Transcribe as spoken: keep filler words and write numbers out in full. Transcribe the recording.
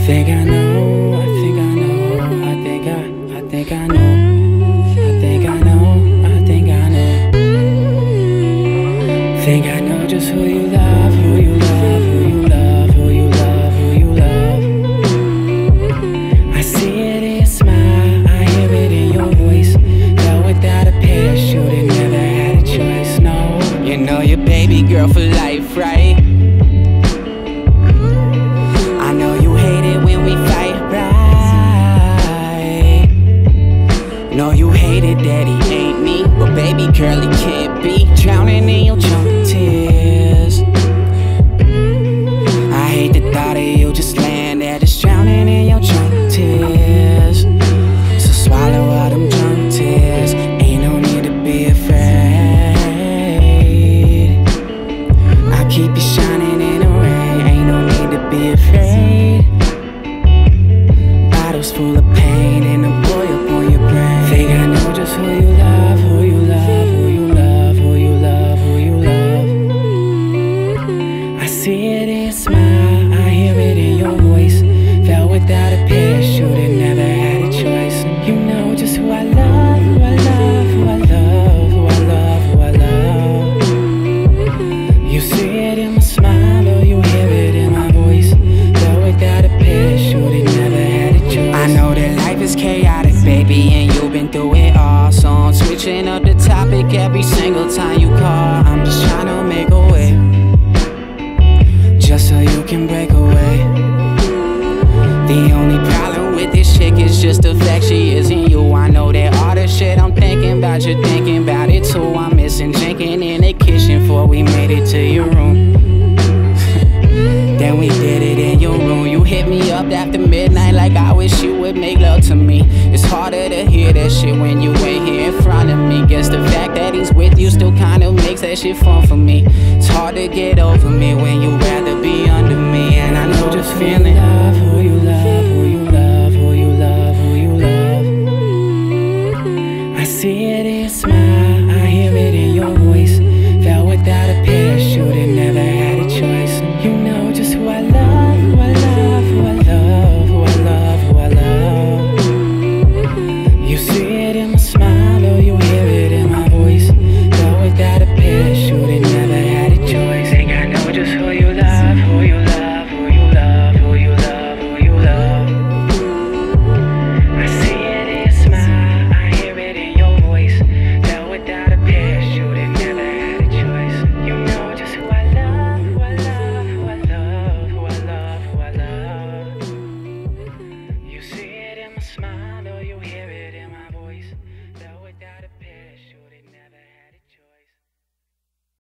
think I know, I think I know, I think I, I think I know, I think I know, I think I know. Think I know just who you love, who you love, who you love, who you love, who you love. I see it in your smile, I hear it in your voice. Fell without a parachute and never had a choice, no. You know your baby girl for life, right? I know you hate it when we fight, right? No, you hate it that he ain't me, but baby girl, he can't be drowning in your junk tears. I hate the thought of you just laying there, just drowning in your junk tears. So swallow all them junk tears. Ain't no need to be afraid. I'll keep you shining in the rain. Ain't no need to be afraid. Bottles full of pain and a boy up on your brain. Think I know just who you love, who you love, who you love, who you love, who you love. I see it in your smile, I hear it in your voice. Fell without a parachute and never had a choice. You know just who I love, who I love, who I love, who I love, who I love. You see it in my smile, or you hear it in my voice. Fell without a parachute and never had a choice. I know that life is chaotic, baby, and you've been through it all. So I'm switching up the topic every single time you call. I'm just trying to make a way, just so you can break away. The only problem with this chick is just the fact she isn't you. I know that all the shit I'm thinking about, you're thinking about it too. I'm missing drinking in the kitchen before we made it to your room. Then we did it in your room. You hit me up after midnight like I wish you would make love to me. It's harder to hear that shit when you ain't here in front of me. Guess the fact that he's with you still kinda makes that shit fun for me. It's hard to get over me when you rather be under me. And I know just feeling love, who you